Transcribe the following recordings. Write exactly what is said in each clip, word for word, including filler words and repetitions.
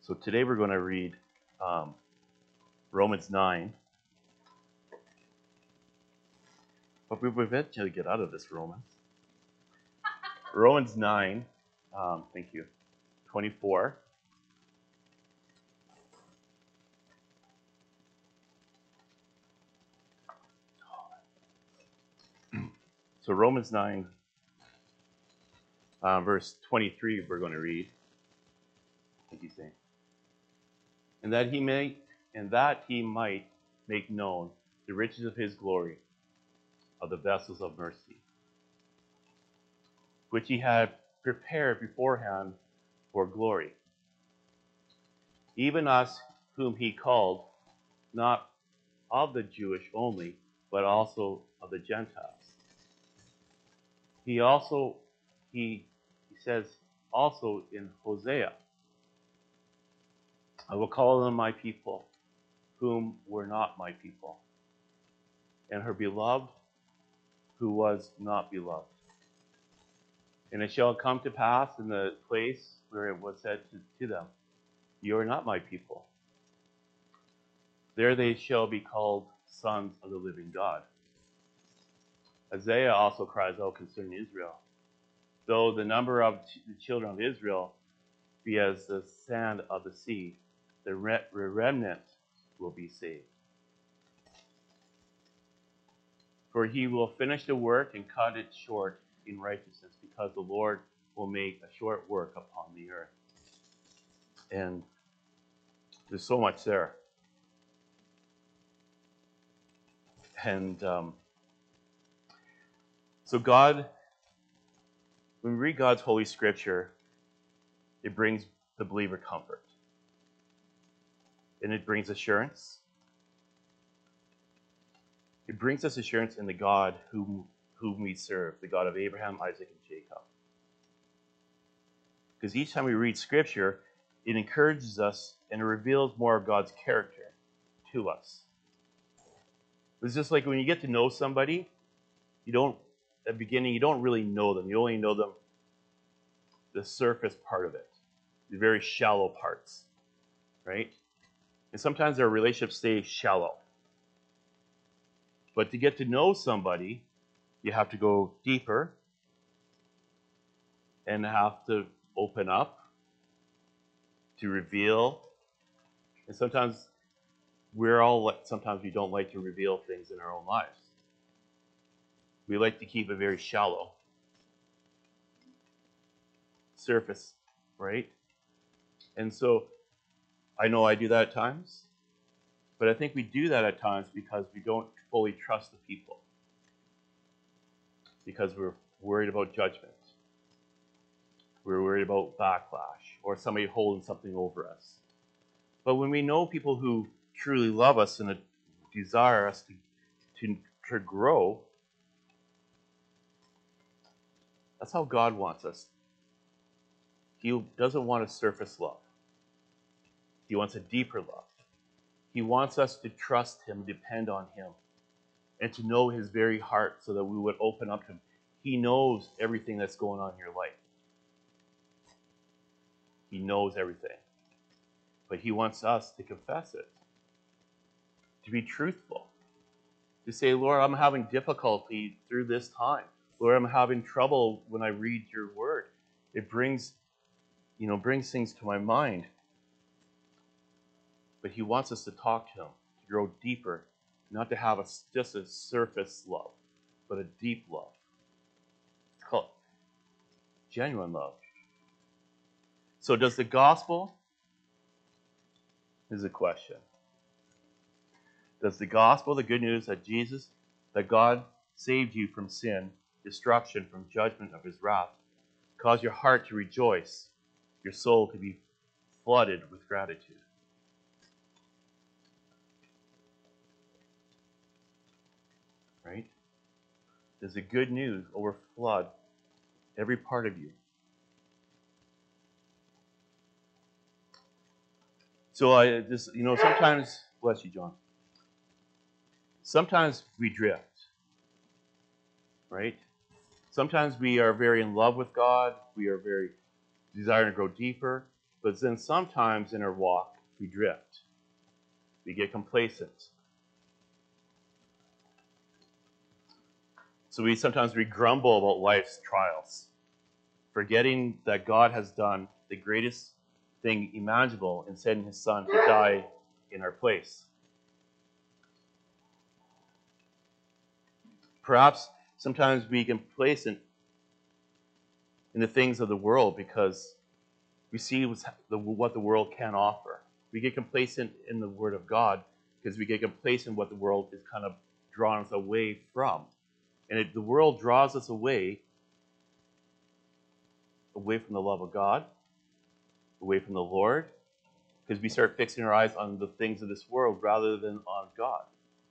So today we're going to read um, Romans nine. But we will eventually get out of this Romans. Romans nine, um, thank you, twenty-four. So Romans nine, uh, verse twenty-three, we're going to read. What he's saying, and that he may, and that he might make known the riches of his glory, of the vessels of mercy, which he had prepared beforehand for glory, even us whom he called, not of the Jewish only, but also of the Gentiles. He also, he, he says also in Hosea, I will call them my people, whom were not my people, and her beloved, who was not beloved. And it shall come to pass in the place where it was said to, to them, you are not my people. There they shall be called sons of the living God. Isaiah also cries out concerning Israel, though the number of the children of Israel be as the sand of the sea, the remnant will be saved. For he will finish the work and cut it short in righteousness, because the Lord will make a short work upon the earth. And there's so much there. And um, so God, when we read God's Holy Scripture, it brings the believer comfort. And it brings assurance. It brings us assurance in the God whom, whom we serve, the God of Abraham, Isaac, and Jacob. Because each time we read Scripture, it encourages us and it reveals more of God's character to us. It's just like when you get to know somebody, you don't, at the beginning, you don't really know them. You only know them, the surface part of it, the very shallow parts, right? And sometimes our relationships stay shallow. But to get to know somebody, you have to go deeper and have to open up to reveal. And sometimes we're all, sometimes we don't like to reveal things in our own lives. We like to keep it very shallow. Surface, right? And so I know I do that at times, but I think we do that at times because we don't fully trust the people. Because we're worried about judgment. We're worried about backlash or somebody holding something over us. But when we know people who truly love us and desire us to, to, to grow, that's how God wants us. He doesn't want a surface love. He wants a deeper love. He wants us to trust him, depend on him, and to know his very heart so that we would open up to him. He knows everything that's going on in your life. He knows everything. But he wants us to confess it, to be truthful, to say, Lord, I'm having difficulty through this time. Lord, I'm having trouble when I read your word. It brings, you know, brings things to my mind. But he wants us to talk to him, to grow deeper, not to have a, just a surface love, but a deep love. It's called genuine love. So does the gospel, is a question. Does the gospel, the good news that Jesus, that God saved you from sin, destruction, from judgment of his wrath, cause your heart to rejoice, your soul to be flooded with gratitude? Right? Does the good news overflood every part of you? So I just, you know, sometimes, bless you, John. Sometimes we drift, right? Sometimes we are very in love with God. We are very desiring to grow deeper. But then sometimes in our walk, we drift. We get complacent. So we sometimes we grumble about life's trials, forgetting that God has done the greatest thing imaginable in sending his son to die in our place. Perhaps sometimes we get complacent in the things of the world because we see what the world can offer. We get complacent in the Word of God because we get complacent in what the world is kind of drawing us away from. And it, the world draws us away, away from the love of God, away from the Lord, because we start fixing our eyes on the things of this world rather than on God.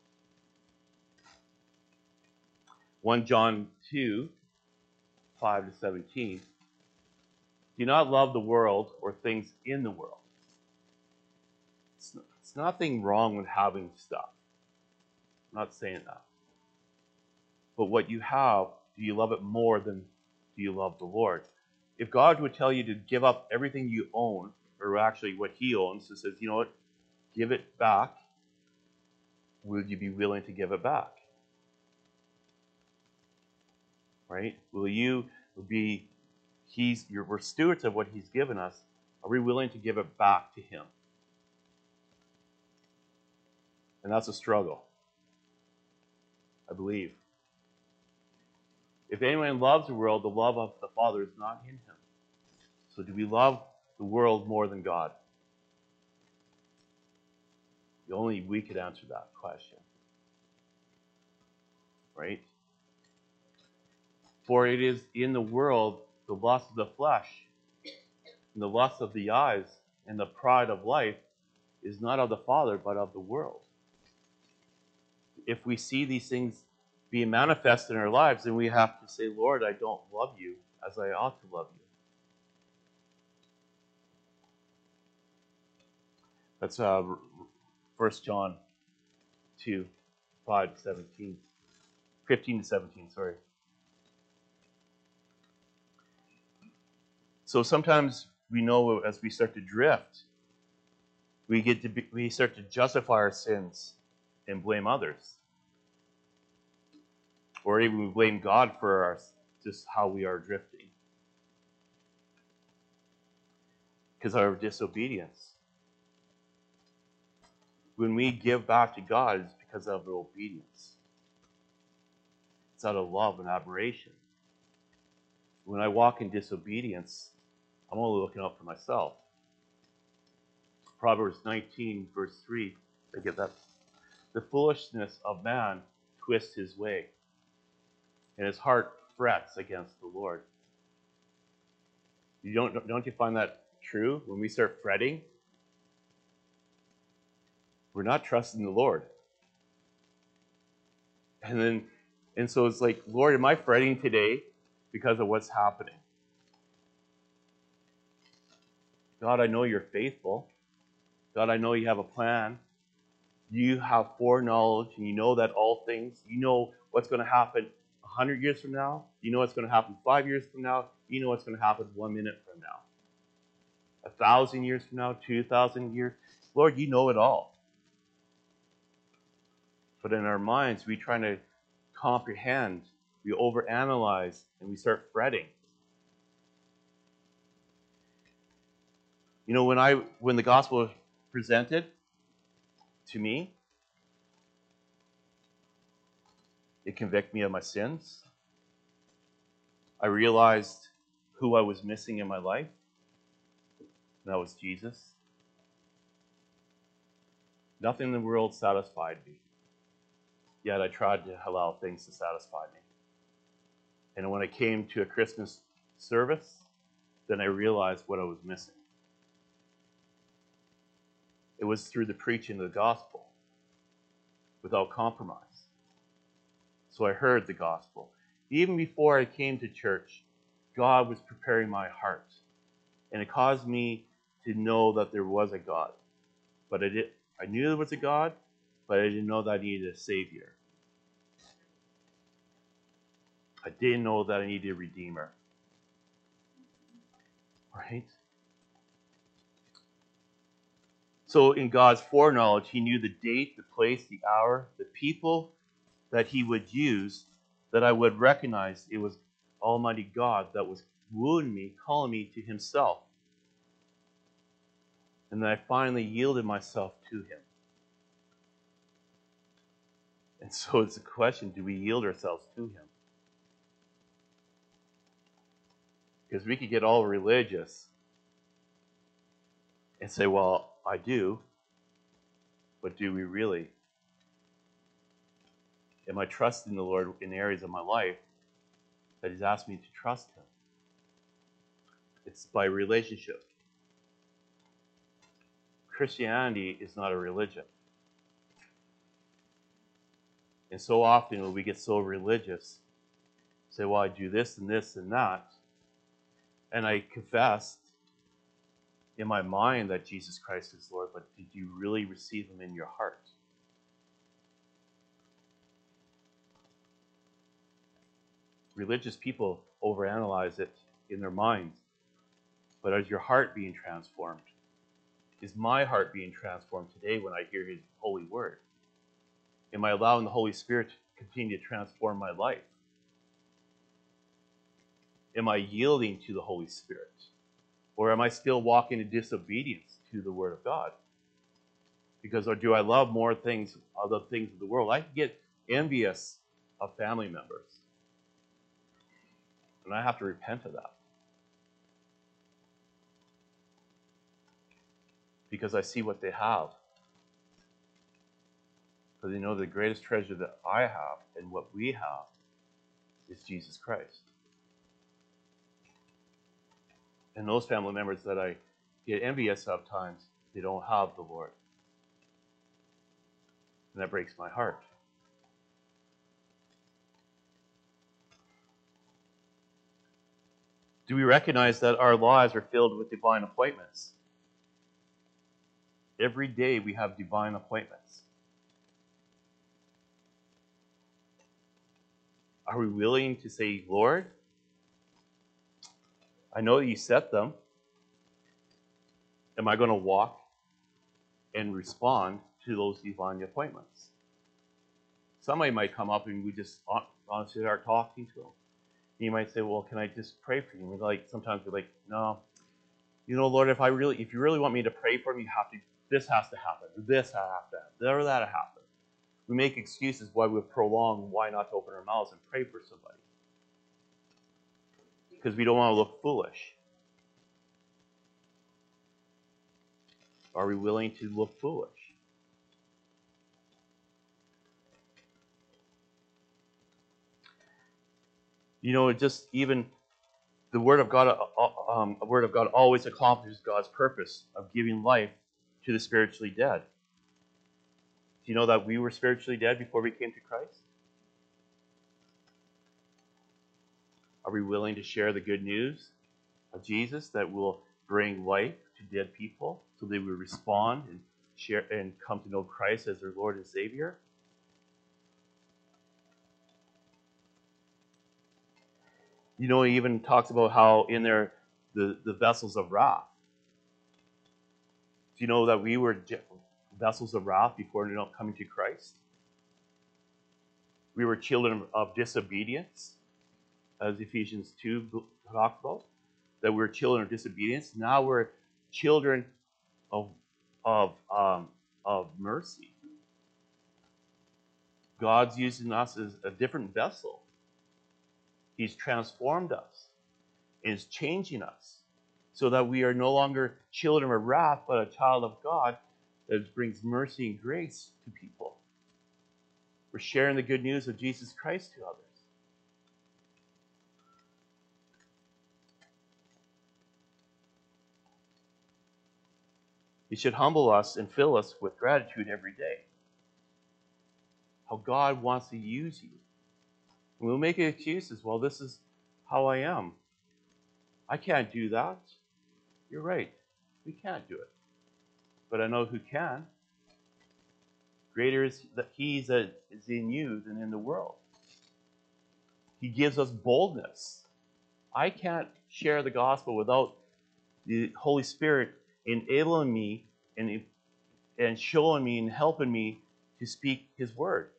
First John two, five to seventeen. Do not love the world or things in the world. It's, it's nothing wrong with having stuff. I'm not saying that. But what you have, do you love it more than do you love the Lord? If God would tell you to give up everything you own, or actually what he owns, and says, you know what, give it back, will you be willing to give it back? Right? Will you be, he's, you're, we're stewards of what he's given us. Are we willing to give it back to him? And that's a struggle, I believe. If anyone loves the world, the love of the Father is not in him. So do we love the world more than God? Only we could answer that question. Right? For it is in the world the lust of the flesh, and the lust of the eyes, and the pride of life is not of the Father, but of the world. If we see these things being manifest in our lives, then we have to say, Lord, I don't love you as I ought to love you. That's uh, First John two, five to seventeen. fifteen to seventeen, sorry. So sometimes we know as we start to drift, we get to be, we start to justify our sins and blame others. Or even we blame God for our, just how we are drifting. Because of our disobedience. When we give back to God, it's because of our obedience. It's out of love and admiration. When I walk in disobedience, I'm only looking out for myself. Proverbs nineteen, verse three, I get that. The foolishness of man twists his way, and his heart frets against the Lord. You don't, don't you find that true? When we start fretting, we're not trusting the Lord. And then, and so it's like, Lord, am I fretting today because of what's happening? God, I know you're faithful. God, I know you have a plan. You have foreknowledge, and you know that all things, you know what's going to happen a hundred years from now. You know what's going to happen five years from now. You know what's going to happen one minute from now. A thousand years from now, two thousand years. Lord, you know it all. But in our minds, we try to comprehend, we overanalyze, and we start fretting. You know, when I when the gospel was presented to me, it convicted me of my sins. I realized who I was missing in my life, and that was Jesus. Nothing in the world satisfied me, yet I tried to allow things to satisfy me. And when I came to a Christmas service, then I realized what I was missing. It was through the preaching of the gospel, without compromise. So I heard the gospel. Even before I came to church, God was preparing my heart. And it caused me to know that there was a God. But I, did, I knew there was a God, but I didn't know that I needed a Savior. I didn't know that I needed a Redeemer. Right? So in God's foreknowledge, he knew the date, the place, the hour, the people that he would use, that I would recognize it was Almighty God that was wooing me, calling me to himself. And that I finally yielded myself to him. And so it's a question, do we yield ourselves to him? Because we could get all religious and say, well, I do, but do we really? Am I trusting the Lord in areas of my life that he's asked me to trust him? It's by relationship. Christianity is not a religion. And so often when we get so religious, say, well, I do this and this and that, and I confessed in my mind that Jesus Christ is Lord, but did you really receive him in your heart? Religious people overanalyze it in their minds. But is your heart being transformed? Is my heart being transformed today when I hear his holy word? Am I allowing the Holy Spirit to continue to transform my life? Am I yielding to the Holy Spirit? Or am I still walking in disobedience to the word of God? Because or do I love more things, other things of the world? I can get envious of family members. And I have to repent of that. Because I see what they have. Because they know the greatest treasure that I have and what we have is Jesus Christ. And those family members that I get envious of times, they don't have the Lord. And that breaks my heart. Do we recognize that our lives are filled with divine appointments? Every day we have divine appointments. Are we willing to say, Lord, I know that you set them. Am I going to walk and respond to those divine appointments? Somebody might come up and we just honestly start talking to them. You might say, well, can I just pray for you? And we're like, sometimes we're like, no. You know, Lord, if I really, if you really want me to pray for you, you have to, this has to happen. This has to happen. Or that happen. We make excuses why we prolong, why not to open our mouths and pray for somebody. Because we don't want to look foolish. Are we willing to look foolish? You know, just even the Word of God, uh, um, the Word of God always accomplishes God's purpose of giving life to the spiritually dead. Do you know that we were spiritually dead before we came to Christ? Are we willing to share the good news of Jesus that will bring life to dead people so they will respond and share and come to know Christ as their Lord and Savior? You know, he even talks about how in there the, the vessels of wrath. Do you know that we were vessels of wrath before coming to Christ? We were children of disobedience, as Ephesians two talks about, that we're children of disobedience. Now we're children of of um, of mercy. God's using us as a different vessel. He's transformed us, and is changing us, so that we are no longer children of wrath, but a child of God that brings mercy and grace to people. We're sharing the good news of Jesus Christ to others. It should humble us and fill us with gratitude every day. How God wants to use you. And we'll make excuses. Well, this is how I am. I can't do that. You're right. We can't do it. But I know who can. Greater is that He that is in you than in the world. He gives us boldness. I can't share the gospel without the Holy Spirit enabling me and and showing me and helping me to speak his word.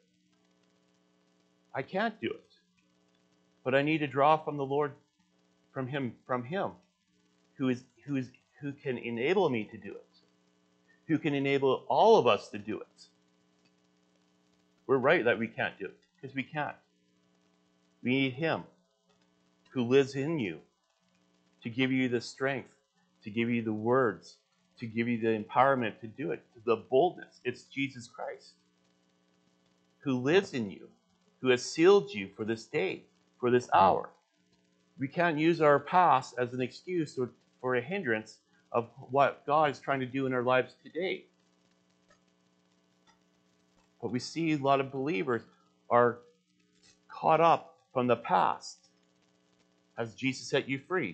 I can't do it. But I need to draw from the Lord, from him, from him, who is who is who can enable me to do it, who can enable all of us to do it. We're right that we can't do it, because we can't. We need him who lives in you to give you the strength, to give you the words, to give you the empowerment to do it, the boldness. It's Jesus Christ who lives in you, who has sealed you for this day, for this hour. We can't use our past as an excuse or for a hindrance of what God is trying to do in our lives today. But we see a lot of believers are caught up from the past. Has Jesus set you free?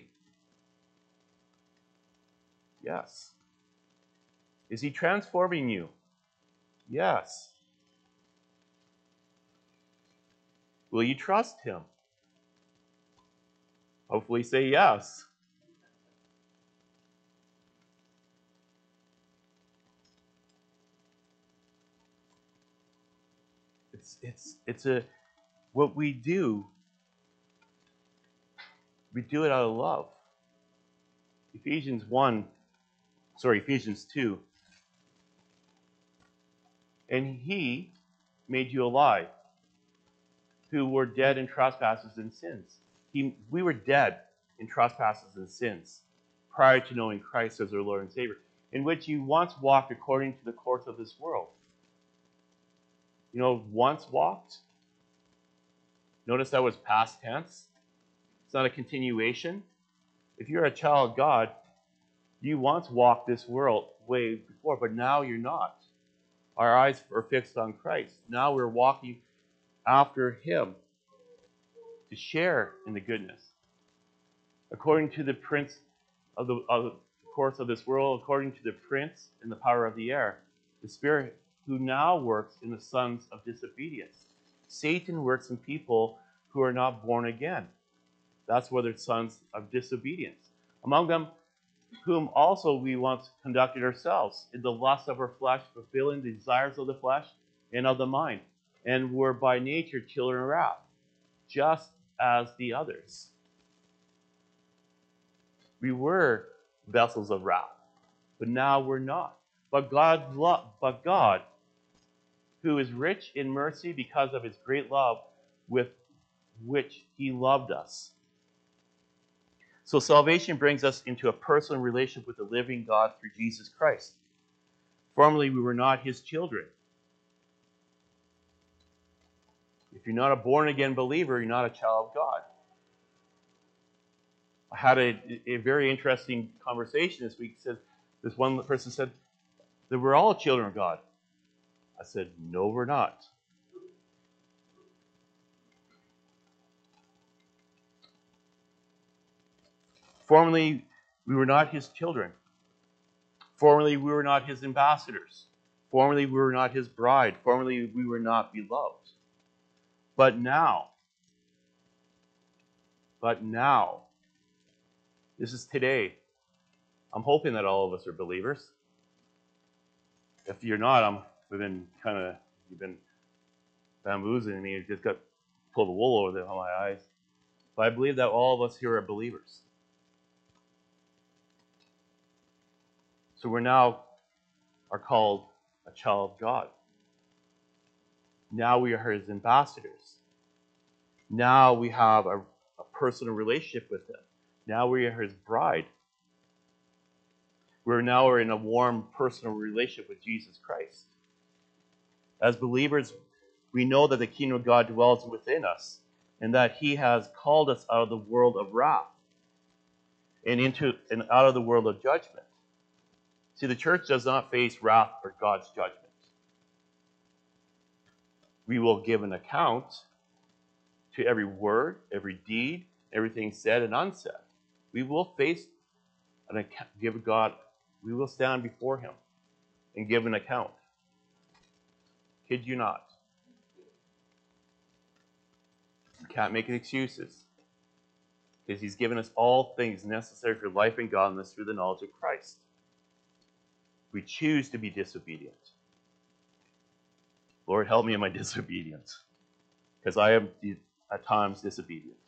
Yes. Is he transforming you? Yes. Will you trust him? Hopefully say yes. It's it's it's a what we do, we do it out of love. Ephesians one, sorry, Ephesians two. And he made you alive, who were dead in trespasses and sins. He, we were dead in trespasses and sins prior to knowing Christ as our Lord and Savior, in which you once walked according to the course of this world. You know, once walked. Notice that was past tense. It's not a continuation. If you're a child of God, you once walked this world way before, but now you're not. Our eyes are fixed on Christ. Now we're walking after him to share in the goodness. According to the prince of the, of the course of this world, according to the prince and the power of the air, the spirit who now works in the sons of disobedience. Satan works in people who are not born again. That's where they're sons of disobedience. Among them, whom also we once conducted ourselves in the lust of our flesh, fulfilling the desires of the flesh and of the mind, and were by nature children of wrath, just as the others. We were vessels of wrath, but now we're not. But God, lo- but God, who is rich in mercy because of his great love with which he loved us. So salvation brings us into a personal relationship with the living God through Jesus Christ. Formerly, we were not his children. If you're not a born-again believer, you're not a child of God. I had a, a very interesting conversation this week. Said, this one person said that we're all children of God. I said, no, we're not. Formerly, we were not his children. Formerly, we were not his ambassadors. Formerly, we were not his bride. Formerly, we were not beloved. But now, but now, this is today. I'm hoping that all of us are believers. If you're not, I'm, we've been kind of, you've been bamboozling me. You just got pulled the wool over the, my eyes. But I believe that all of us here are believers. So we're now are called a child of God. Now we are his ambassadors. Now we have a, a personal relationship with him. Now we are his bride. We're now in a warm personal relationship with Jesus Christ. As believers, we know that the kingdom of God dwells within us and that he has called us out of the world of wrath and into and out of the world of judgment. See, the church does not face wrath or God's judgment. We will give an account to every word, every deed, everything said and unsaid. We will face an account, give God, we will stand before him and give an account. Kid you not. You can't make excuses. Because he's given us all things necessary for life and godliness through the knowledge of Christ. We choose to be disobedient. Lord, help me in my disobedience, because I am at times disobedient.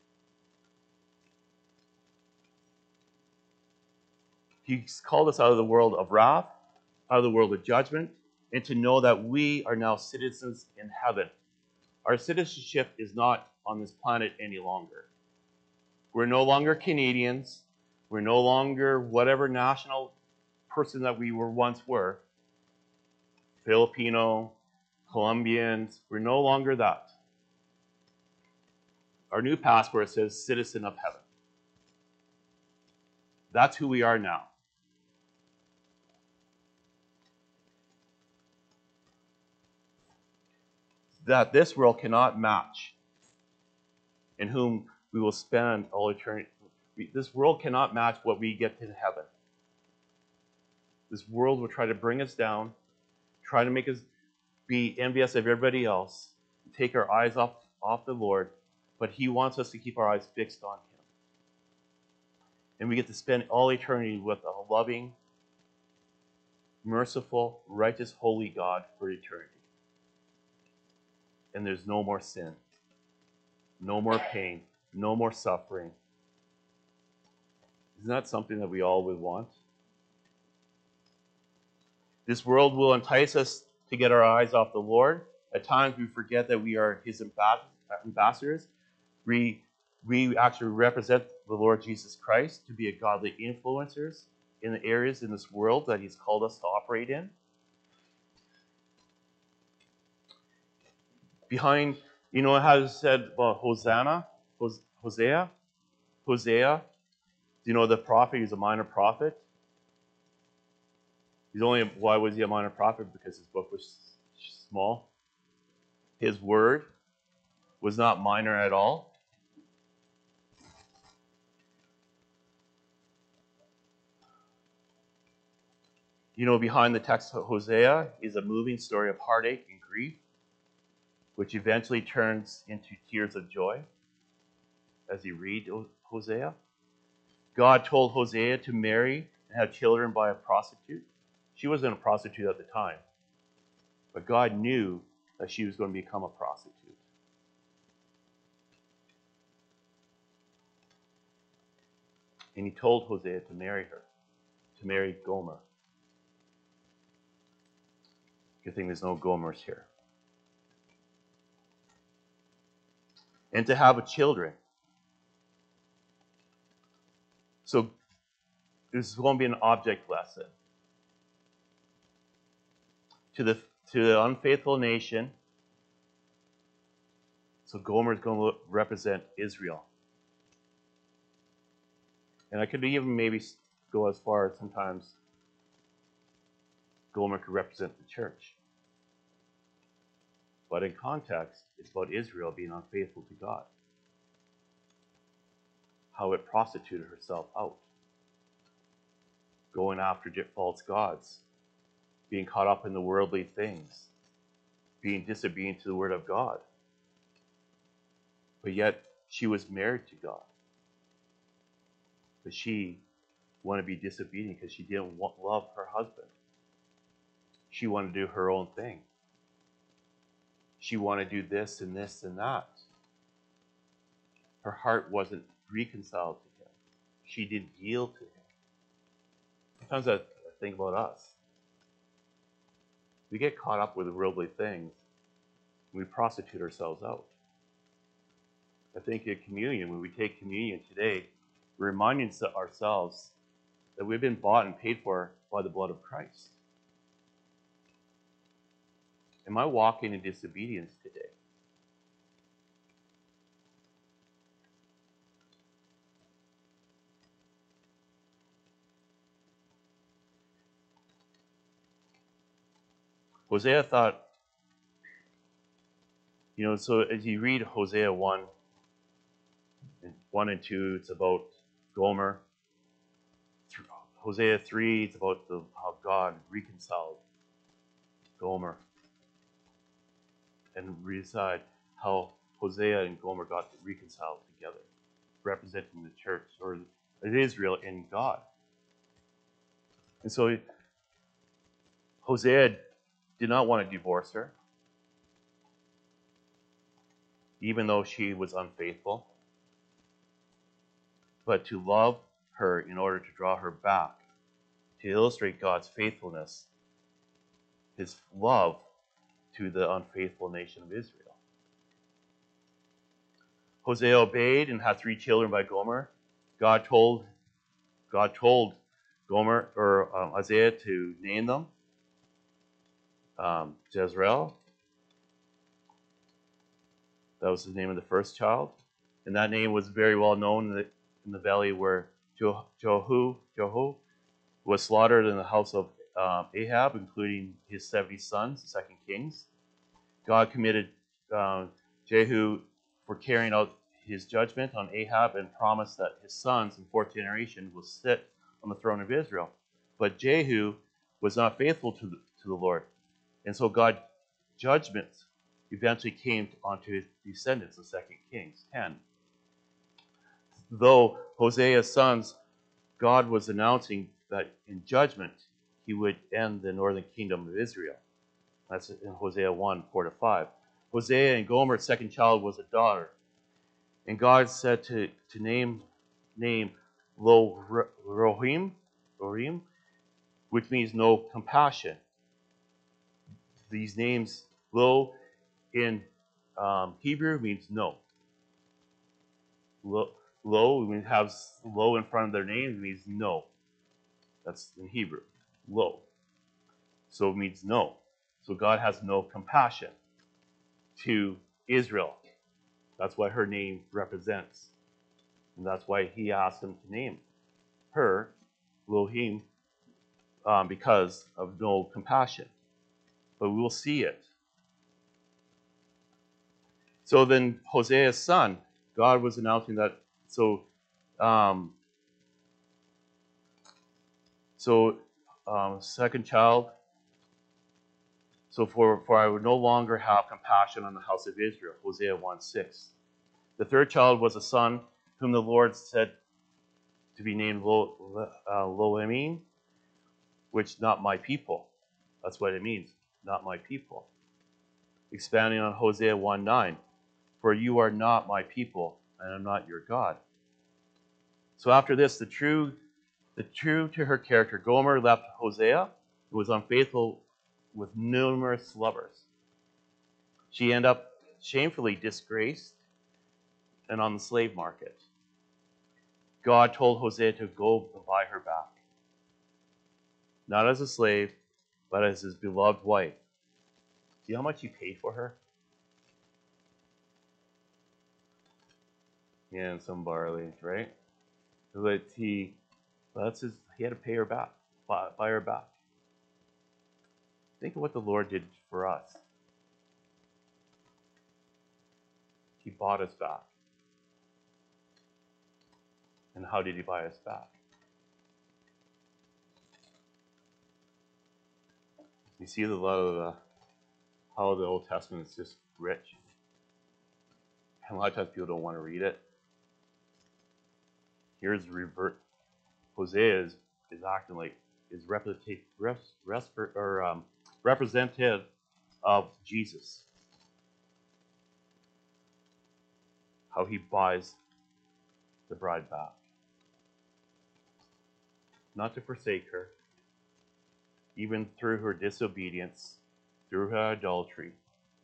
He's called us out of the world of wrath, out of the world of judgment, and to know that we are now citizens in heaven. Our citizenship is not on this planet any longer. We're no longer Canadians. We're no longer whatever national person that we were once were. Filipino, Colombians. We're no longer that. Our new passport says citizen of heaven. That's who we are now. That this world cannot match, in whom we will spend all eternity. This world cannot match what we get in heaven. This world will try to bring us down, try to make us be envious of everybody else, take our eyes off, off the Lord, but He wants us to keep our eyes fixed on Him. And we get to spend all eternity with a loving, merciful, righteous, holy God for eternity. And there's no more sin, no more pain, no more suffering. Isn't that something that we all would want? This world will entice us to get our eyes off the Lord. At times we forget that we are His ambassadors. We, we actually represent the Lord Jesus Christ to be a godly influencers in the areas in this world that He's called us to operate in. Behind, you know how it said about Hosanna, Hosea? Hosea, you know the prophet, he's a minor prophet. He's only, why was he a minor prophet? Because his book was small. His word was not minor at all. You know, behind the text of Hosea is a moving story of heartache and grief, which eventually turns into tears of joy as you read Hosea. God told Hosea to marry and have children by a prostitute. She wasn't a prostitute at the time, but God knew that she was going to become a prostitute. And He told Hosea to marry her, to marry Gomer. Good thing there's no Gomers here. And to have a children. So this is going to be an object lesson. To the to the unfaithful nation. So Gomer is going to represent Israel. And I could even maybe go as far as sometimes Gomer could represent the church. But in context, it's about Israel being unfaithful to God. How it prostituted herself out. Going after false gods. Being caught up in the worldly things. Being disobedient to the word of God. But yet, she was married to God. But she wanted to be disobedient because she didn't want, love her husband. She wanted to do her own thing. She wanted to do this and this and that. Her heart wasn't reconciled to Him. She didn't yield to Him. Sometimes I think about us. We get caught up with worldly things. We prostitute ourselves out. I think in communion, when we take communion today, we're reminding ourselves that we've been bought and paid for by the blood of Christ. Am I walking in disobedience today? Hosea thought, you know, so as you read Hosea one, one and two, it's about Gomer. Hosea three, it's about the, how God reconciled Gomer. And decide how Hosea and Gomer got reconciled together, representing the church or Israel in God. And so Hosea did not want to divorce her, even though she was unfaithful, but to love her in order to draw her back, to illustrate God's faithfulness, his love to the unfaithful nation of Israel. Hosea obeyed and had three children by Gomer. God told God told Gomer or um, Isaiah to name them. Um, Jezreel, that was the name of the first child, and that name was very well known in the, in the valley where Jo- Jehu, Jehu was slaughtered in the house of um, Ahab, including his seventy sons, Second Kings. God committed um, Jehu for carrying out his judgment on Ahab and promised that his sons in fourth generation will sit on the throne of Israel. But Jehu was not faithful to the, to the Lord. And so God's judgment eventually came onto his descendants in Second Kings ten. Though Hosea's sons, God was announcing that in judgment he would end the northern kingdom of Israel. That's in Hosea one, four to five. Hosea and Gomer's second child was a daughter. And God said to, to name name Lo Rohim, Rohim, which means no compassion. These names, Lo in um, Hebrew means no. Lo, lo when it has Lo in front of their name, it means no. That's in Hebrew. Lo. So it means no. So God has no compassion to Israel. That's what her name represents. And that's why he asked him to name her Elohim, um, because of no compassion. But we will see it. So then Hosea's son, God was announcing that, so um, so um, second child, so for, for I would no longer have compassion on the house of Israel, Hosea one six. The third child was a son whom the Lord said to be named Lo, uh, Loamim, which not my people. That's what it means, not my people. Expanding on Hosea one nine, for you are not my people, and I'm not your God. So after this, the true, the true to her character, Gomer left Hosea, who was unfaithful with numerous lovers. She ended up shamefully disgraced and on the slave market. God told Hosea to go and buy her back, not as a slave, but as his beloved wife. See how much he paid for her? Yeah, and some barley, right? But he, that's his, he had to pay her back, buy, buy her back. Think of what the Lord did for us. He bought us back. And how did he buy us back? You see the lot of the, how the Old Testament is just rich. And a lot of times people don't want to read it. Here's revert. Hosea is, is acting like is representative, res, res, or um, representative of Jesus. How he buys the bride back. Not to forsake her, even through her disobedience, through her adultery.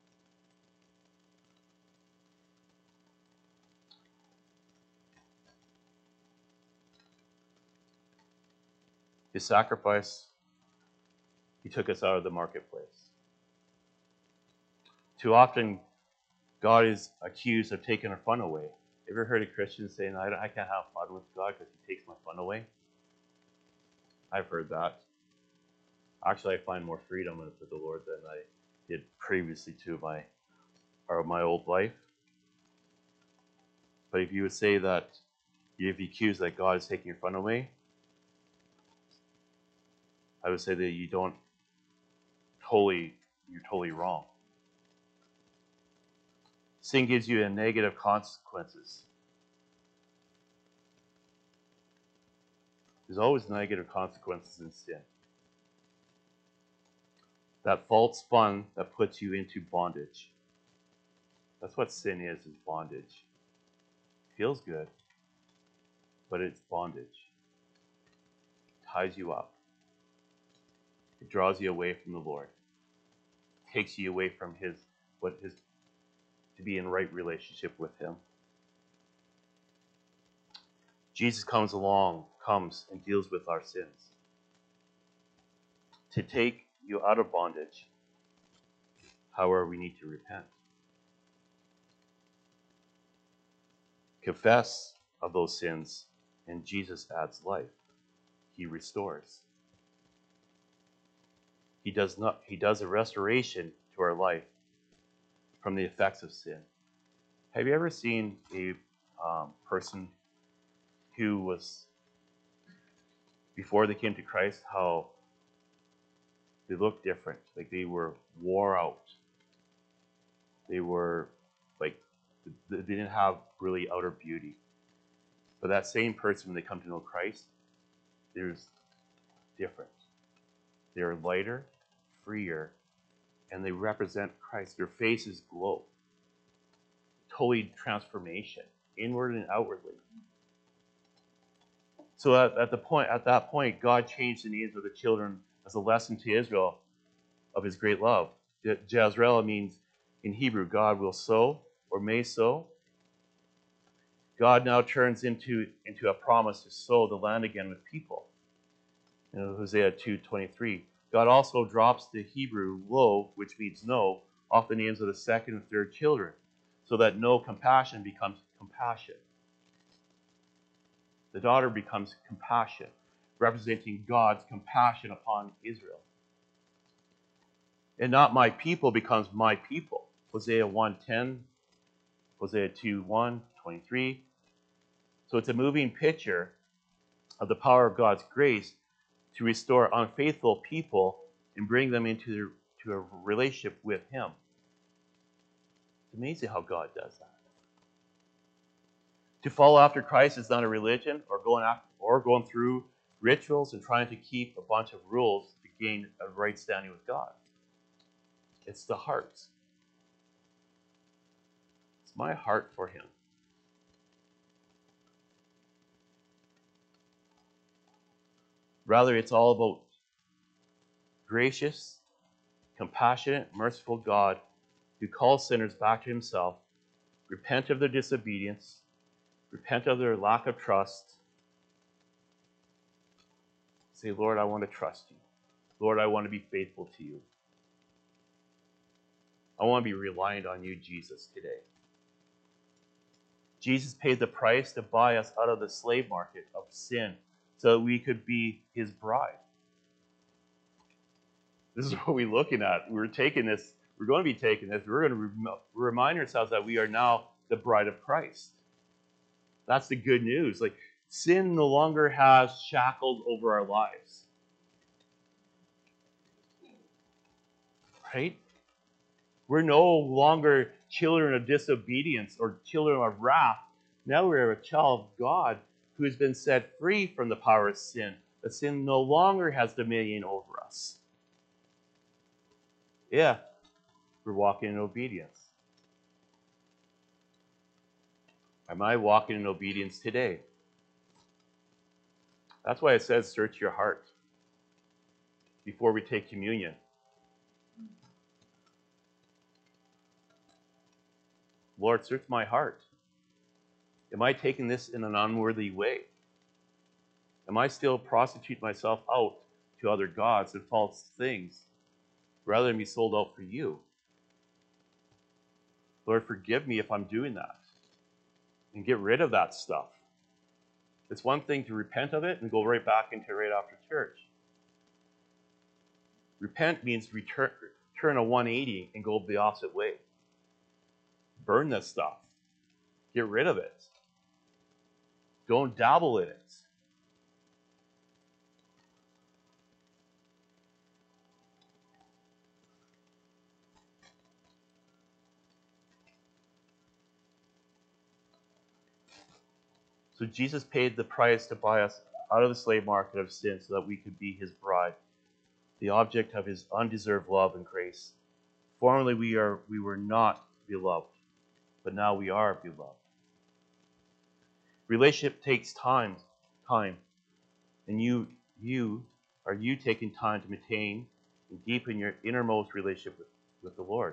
His sacrifice, he took us out of the marketplace. Too often, God is accused of taking our fun away. Ever heard a Christian saying, I, I can't have fun with God because he takes my fun away? I've heard that. Actually, I find more freedom with the Lord than I did previously to my, or my old life. But if you would say that, if you accuse that God is taking your fun away, I would say that you don't totally, you're totally wrong. Sin gives you a negative consequences. There's always negative consequences in sin. That false fun that puts you into bondage. That's what sin is, is bondage. Feels good, but it's bondage. It ties you up. It draws you away from the Lord. It takes you away from his what his to be in right relationship with him. Jesus comes along, comes and deals with our sins. To take you out of bondage, however, we need to repent. Confess of those sins, and Jesus adds life. He restores. He does not. He does a restoration to our life from the effects of sin. Have you ever seen a um, person who was, before they came to Christ, how they looked different? Like they were wore out. They were like, they didn't have really outer beauty. But that same person, when they come to know Christ, there's different. They're lighter, freer, and they represent Christ. Their faces glow. Totally transformation, inward and outwardly. So at, at the point, at that point, God changed the names of the children as a lesson to Israel of his great love. Jezreel means in Hebrew, God will sow or may sow. God now turns into, into a promise to sow the land again with people. In Hosea two twenty-three. God also drops the Hebrew lo, which means no, off the names of the second and third children, so that no compassion becomes compassion. The daughter becomes compassion, representing God's compassion upon Israel. And not my people becomes my people. Hosea one ten, Hosea two one, twenty-three. So it's a moving picture of the power of God's grace to restore unfaithful people and bring them into to a relationship with him. It's amazing how God does that. To follow after Christ is not a religion or going after, or going through rituals and trying to keep a bunch of rules to gain a right standing with God. It's the heart. It's my heart for him. Rather, it's all about gracious, compassionate, merciful God who calls sinners back to himself, repent of their disobedience, repent of their lack of trust. Say, Lord, I want to trust you. Lord, I want to be faithful to you. I want to be reliant on you, Jesus, today. Jesus paid the price to buy us out of the slave market of sin so that we could be his bride. This is what we're looking at. We're taking this, we're going to be taking this, we're going to rem- remind ourselves that we are now the bride of Christ. That's the good news. Like, sin no longer has shackles over our lives. Right? We're no longer children of disobedience or children of wrath. Now we're a child of God who has been set free from the power of sin. That sin no longer has dominion over us. Yeah, we're walking in obedience. Am I walking in obedience today? That's why it says, search your heart before we take communion. Lord, search my heart. Am I taking this in an unworthy way? Am I still prostitute myself out to other gods and false things rather than be sold out for you? Lord, forgive me if I'm doing that. And get rid of that stuff. It's one thing to repent of it and go right back into it right after church. Repent means return, turn a one eighty and go the opposite way. Burn this stuff. Get rid of it. Don't dabble in it. So Jesus paid the price to buy us out of the slave market of sin so that we could be his bride. the object of his undeserved love and grace. Formerly we are we were not beloved, but now we are beloved. Relationship takes time, time, and you you are you taking time to maintain and deepen your innermost relationship with, with the Lord.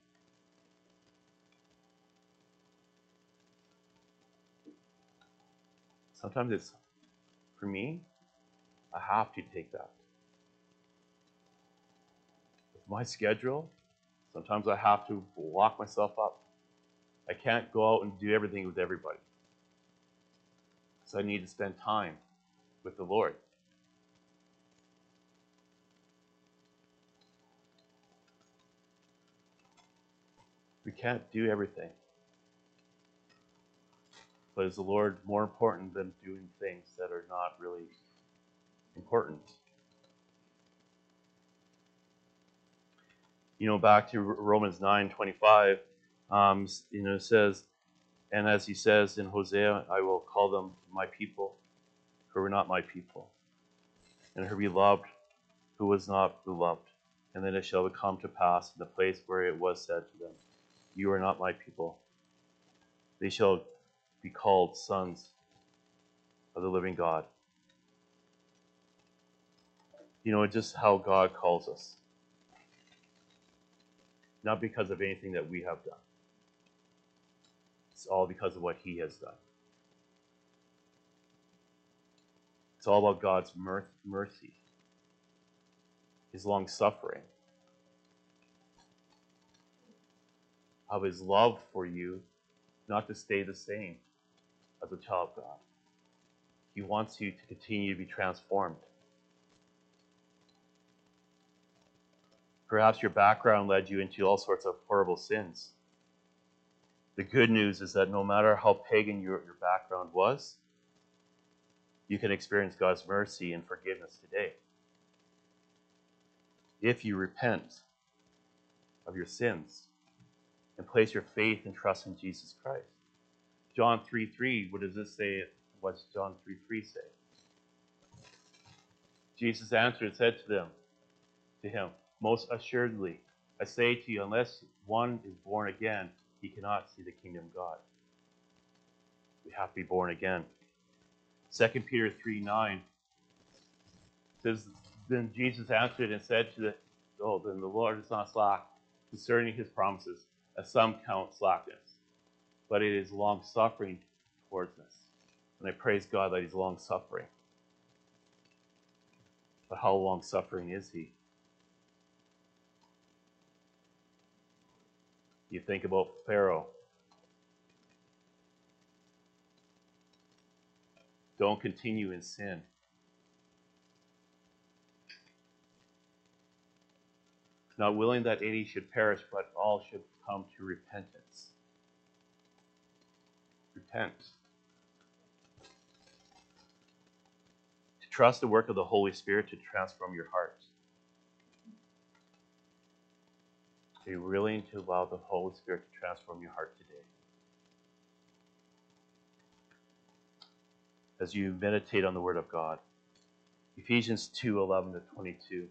Sometimes it's, for me, I have to take that. With my schedule, sometimes I have to lock myself up. I can't go out and do everything with everybody. So I need to spend time with the Lord. We can't do everything. But is the Lord more important than doing things that are not really important? You know, back to Romans nine twenty-five, um, you know, it says, and as he says in Hosea, I will call them my people, who were not my people, and her beloved, who was not beloved. And then it shall come to pass in the place where it was said to them, you are not my people. They shall be called sons of the living God. You know, just how God calls us. Not because of anything that we have done. It's all because of what he has done. It's all about God's mercy, his long suffering, of his love for you not to stay the same as a child of God. He wants you to continue to be transformed. Perhaps your background led you into all sorts of horrible sins. The good news is that no matter how pagan your, your background was, you can experience God's mercy and forgiveness today. If you repent of your sins and place your faith and trust in Jesus Christ. John three three, what does this say? What does John three three say? Jesus answered and said to them, to him, most assuredly, I say to you, unless one is born again, he cannot see the kingdom of God. We have to be born again. Second Peter three nine says, then Jesus answered and said to the, oh, then the Lord is not slack concerning his promises, as some count slackness, but it is long-suffering towards us. And I praise God that he's long-suffering. But how long-suffering is he? You think about Pharaoh. Don't continue in sin. Not willing that any should perish, but all should come to repentance. Repent. To trust the work of the Holy Spirit to transform your heart. Are you willing to allow the Holy Spirit to transform your heart today? As you meditate on the Word of God. Ephesians two eleven to twenty-two.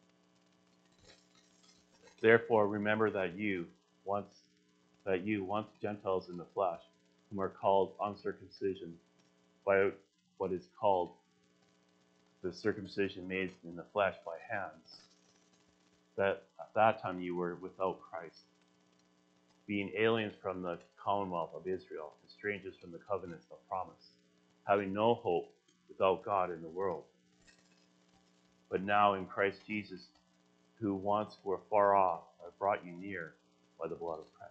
Therefore, remember that you, once that you, once Gentiles in the flesh, whom are called uncircumcision by what is called the circumcision made in the flesh by hands, that at that time you were without Christ, being aliens from the commonwealth of Israel, and strangers from the covenants of promise, having no hope without God in the world. But now in Christ Jesus, who once were far off, have brought you near by the blood of Christ.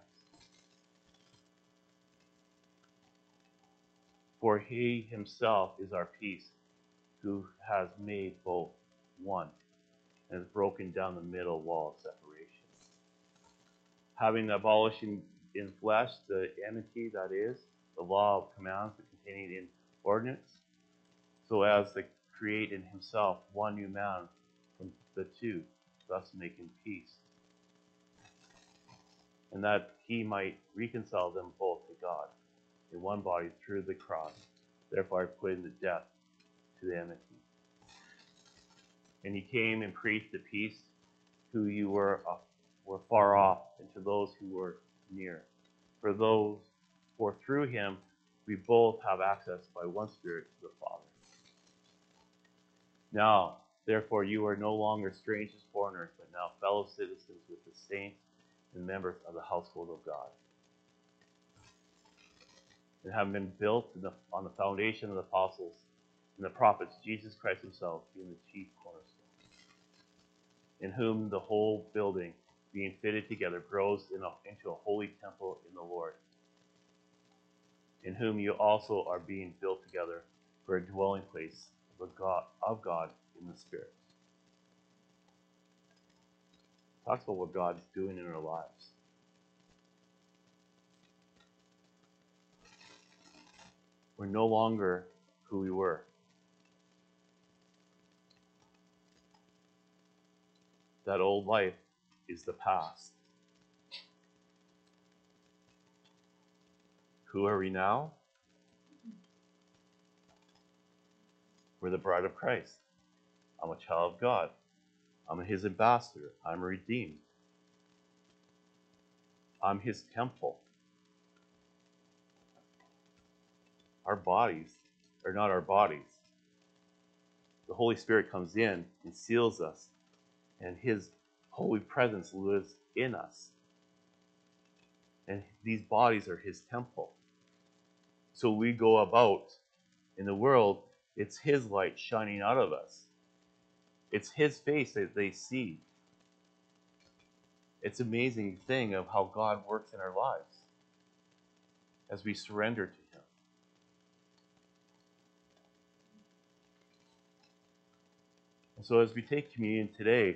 For he himself is our peace, who has made both one, and has broken down the middle wall of separation. Having abolished in, in flesh the enmity, that is, the law of commands containing in ordinance, so as to create in himself one new man from the two, thus making peace, and that he might reconcile them both to God in one body through the cross, thereby putting the death to the enmity. And he came and preached the peace who you were uh, were far off, and to those who were near. For those, for through him we both have access by one Spirit to the Father. Now, therefore, you are no longer strangers, foreigners, but now fellow citizens with the saints and members of the household of God, and have been built in the, on the foundation of the apostles and the prophets, Jesus Christ himself being the chief cornerstone, in whom the whole building, being fitted together, grows in a, into a holy temple in the Lord, in whom you also are being built together for a dwelling place of God, of God in the Spirit. Talks about what God's doing in our lives. We're no longer who we were. That old life is the past. Who are we now? We're the bride of Christ. I'm a child of God. I'm his ambassador. I'm redeemed. I'm his temple. Our bodies are not our bodies. The Holy Spirit comes in and seals us, and his holy presence lives in us. And these bodies are his temple. So we go about in the world, it's his light shining out of us. It's his face that they see. It's an amazing thing of how God works in our lives as we surrender to him. And so as we take communion today,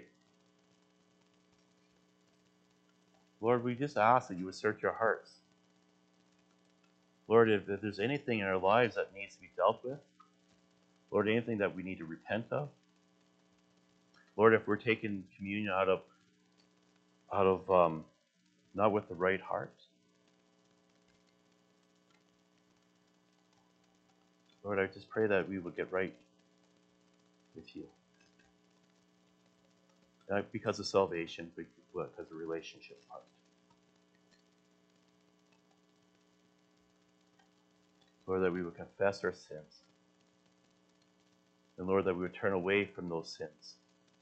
Lord, we just ask that you would search our hearts. Lord, if, if there's anything in our lives that needs to be dealt with, Lord, anything that we need to repent of, Lord, if we're taking communion out of, out of um, not with the right heart, Lord, I just pray that we would get right with you. Not because of salvation, but because of relationship heart. Lord, that we would confess our sins. And Lord, that we would turn away from those sins.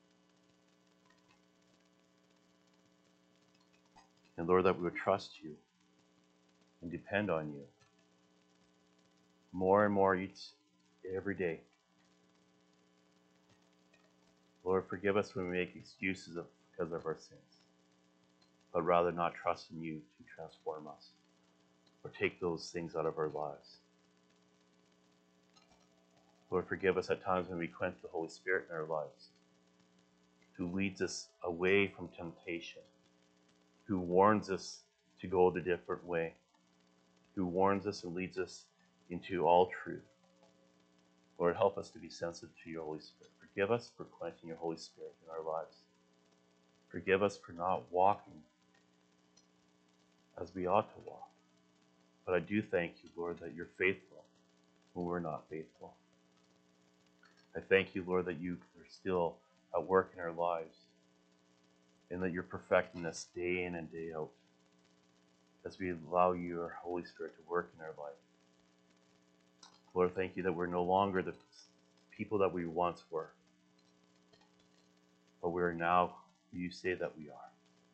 And Lord, that we would trust you and depend on you more and more each every day. Lord, forgive us when we make excuses of, because of our sins, but rather not trust in you to transform us or take those things out of our lives. Lord, forgive us at times when we quench the Holy Spirit in our lives, who leads us away from temptation, who warns us to go the different way, who warns us and leads us into all truth. Lord, help us to be sensitive to your Holy Spirit. Forgive us for quenching your Holy Spirit in our lives. Forgive us for not walking as we ought to walk. But I do thank you, Lord, that you're faithful when we're not faithful. I thank you, Lord, that you are still at work in our lives and that you're perfecting us day in and day out as we allow your Holy Spirit to work in our life. Lord, thank you that we're no longer the people that we once were, but we are now who you say that we are.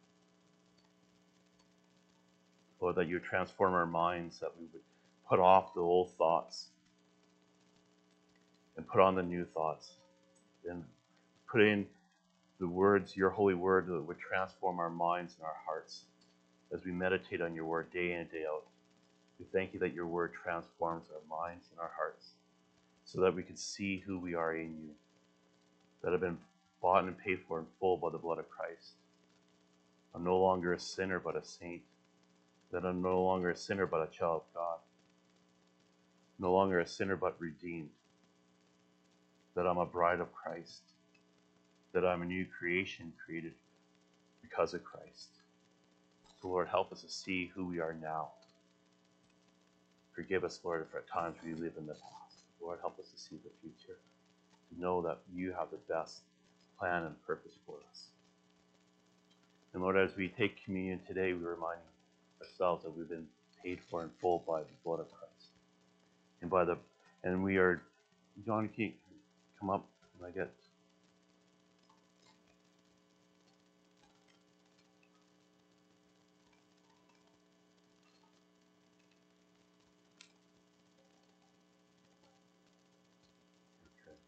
Lord, that you transform our minds, that we would put off the old thoughts and put on the new thoughts, and put in the words, your holy word, that would transform our minds and our hearts as we meditate on your word day in and day out. We thank you that your word transforms our minds and our hearts so that we can see who we are in you, that have been bought and paid for in full by the blood of Christ. I'm no longer a sinner but a saint, that I'm no longer a sinner but a child of God, no longer a sinner but redeemed, that I'm a bride of Christ, that I'm a new creation created because of Christ. So Lord, help us to see who we are now. Forgive us, Lord, if at times we live in the past. Lord, help us to see the future, to know that you have the best plan and purpose for us. And Lord, as we take communion today, we're reminding ourselves that we've been paid for in full by the blood of Christ. And by the and we are John, can you come up and I get okay.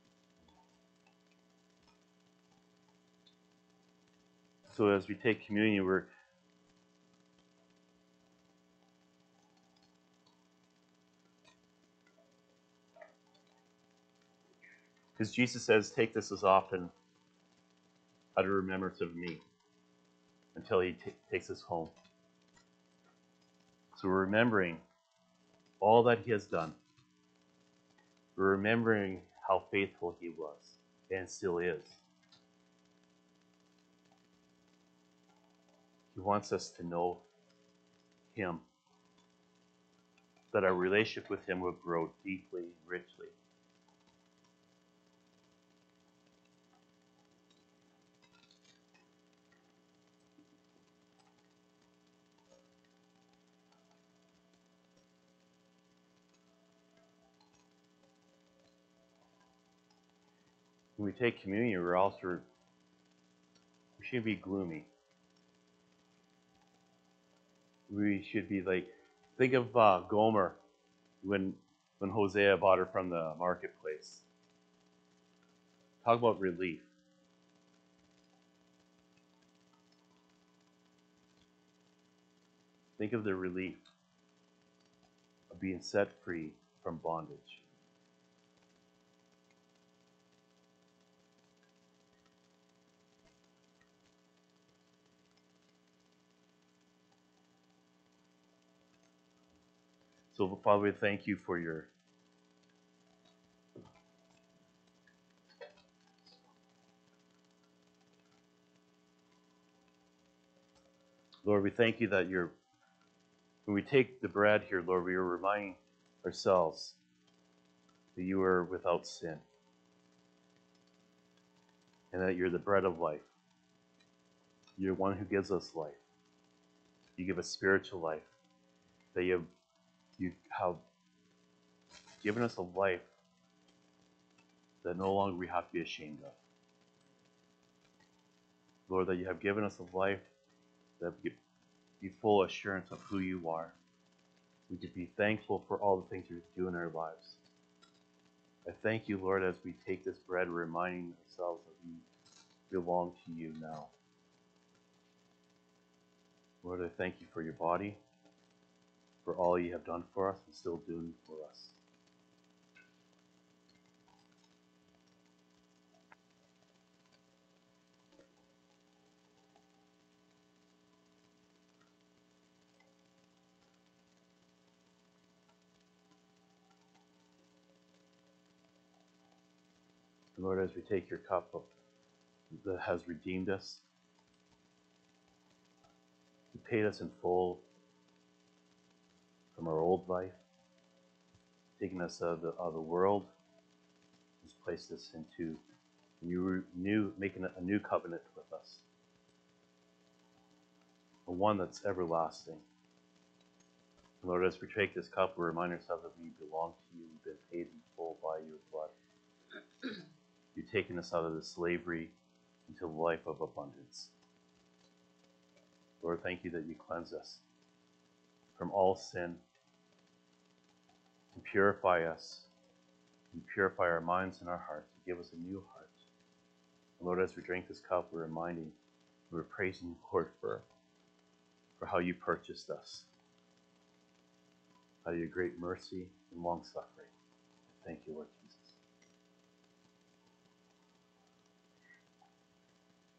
So as we take communion, we're because Jesus says, take this as often out of remembrance of me until he t- takes us home. So we're remembering all that he has done. We're remembering how faithful he was and still is. He wants us to know him, that our relationship with him will grow deeply and richly. When we take communion, we're also we shouldn't be gloomy. We should be like, think of uh, Gomer when when Hosea bought her from the marketplace. Talk about relief. Think of the relief of being set free from bondage. So, Father, we thank you for your Lord, we thank you that you're when we take the bread here, Lord, we are reminding ourselves that you are without sin and that you're the bread of life. You're one who gives us life. You give us spiritual life. That you have, you have given us a life that no longer we have to be ashamed of. Lord, that you have given us a life that we be full assurance of who you are. We could be thankful for all the things you do in our lives. I thank you, Lord, as we take this bread, reminding ourselves that we belong to you now. Lord, I thank you for your body, for all you have done for us and still doing for us. And Lord, as we take your cup of, that has redeemed us, you paid us in full from our old life, taking us out of the, out of the world, has placed us into a new, new, making a new covenant with us, a one that's everlasting. And Lord, as we take this cup, we remind ourselves that we belong to you. We've been paid in full by your blood. You've taken us out of the slavery into a life of abundance. Lord, thank you that you cleanse us from all sin and purify us and purify our minds and our hearts and give us a new heart. And Lord, as we drink this cup, we're reminding, we're praising you, Lord, for, for how you purchased us, how your great mercy and long suffering. Thank you, Lord.